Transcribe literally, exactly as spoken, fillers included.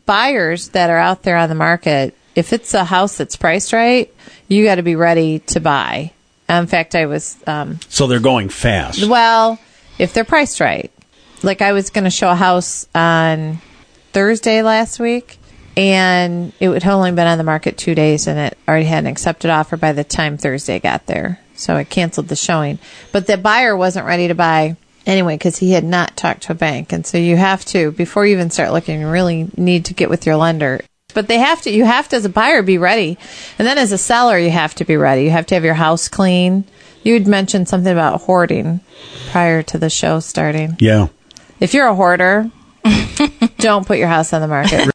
buyers that are out there on the market, if it's a house that's priced right, you got to be ready to buy. In fact, I was... Um, so they're going fast. Well, if they're priced right. Like I was going to show a house on Thursday last week, and it had only been on the market two days, and it already had an accepted offer by the time Thursday got there. So I canceled the showing. But the buyer wasn't ready to buy anyway because he had not talked to a bank. And so you have to, before you even start looking, you really need to get with your lender. But they have to, you have to, as a buyer, be ready. And then as a seller, you have to be ready. You have to have your house clean. You had mentioned something about hoarding prior to the show starting. Yeah. If you're a hoarder, don't put your house on the market.